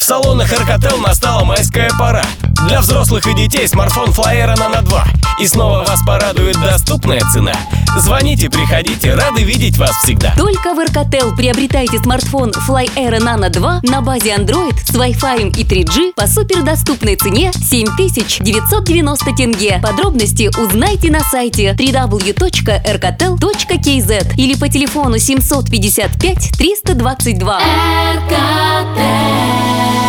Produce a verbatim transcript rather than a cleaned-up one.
салонах Эркотел настала майская пора. Для взрослых и детей смартфон Fly Air Nano два. И снова вас порадует доступная цена. Звоните, приходите, рады видеть вас всегда. Только в Эркотел приобретайте смартфон Fly Air Nano два на базе Android с Wi-Fi и три джи по супердоступной цене семь тысяч девятьсот девяносто тенге. Подробности узнайте на сайте дабл ю дабл ю дабл ю точка эркотел точка кей зет или по телефону семьсот пятьдесят пять триста двадцать два. Эркотел.